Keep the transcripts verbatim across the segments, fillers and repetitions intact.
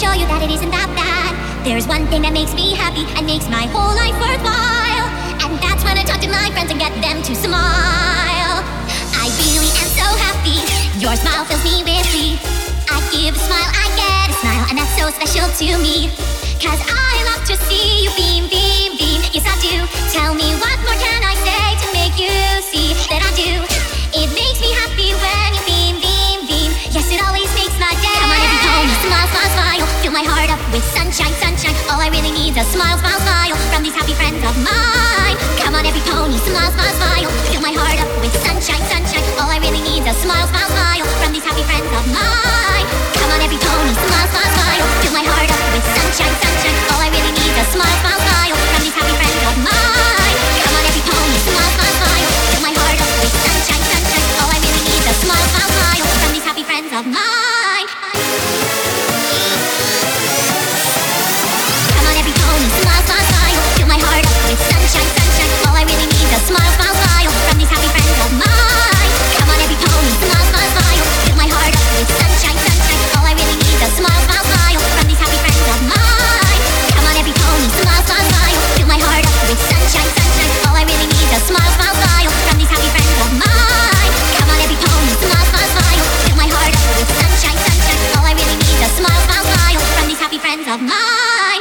show you that it isn't that bad. There's one thing that makes me happy and makes my whole life worthwhile, and that's when I talk to my friends and get them to smile. I really am so happy. Your smile fills me with glee. I give a smile, I get a smile, and that's so special to me. Cause I love to see you beam, beam, beam. Yes, I do. Tell me what more can I say to make you see that I do. It makes me happy when you beam, beam, beam. Yes, it always makes my day. Come on, every pony, smile, smile, smile. Fill my heart up with sunshine, sunshine. All I really need is a smile, smile, smile from these happy friends of mine. Come on, every pony, smile, smile, smile. Fill my heart up with sunshine, sunshine. All I really need is a smile, smile, smile from these happy friends of mine. Come on, every pony, smile, smile, smile. Fill my heart up with sunshine, sunshine. All I really need is a smile, smile, smile from these happy friends of mine. Come on, every pony, smile, smile, smile. Fill my heart up with sunshine, sunshine. All I really need is a smile, smile, smile from these happy friends of mine. Come on, every pony, smile, smile, smile. Fill my heart up with sunshine, sunshine. All I really need is a smile, smile, smile from these happy friends of mine. Come on, every pony, smile, smile, smile. Fill my heart up with sunshine, sunshine. All I really need is a smile, smile, smile from these happy friends of mine. Come on, every pony, smile, smile, smile. Fill my heart up with sunshine, sunshine. All I really need is a smile, smile, smile from these happy friends of mine. Come on, every pony, smile, smile, smile. Fill my heart up with sunshine, sunshine. All I really need is a smile, smile, smile from these happy friends of mine.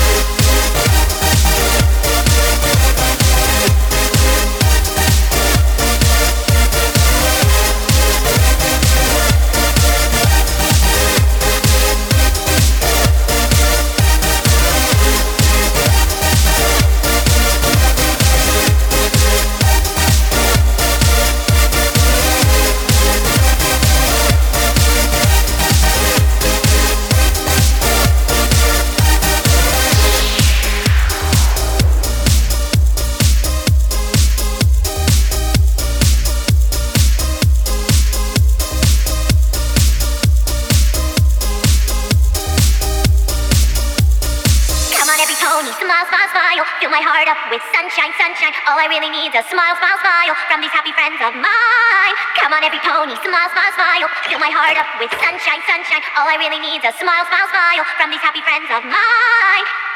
Smile, smile, smile. Fill my heart up with sunshine, sunshine. All I really need is a smile, smile, smile from these happy friends of mine. Come on, every pony, smile, smile, smile. Fill my heart up with sunshine, sunshine. All I really need is a smile, smile, smile from these happy friends of mine.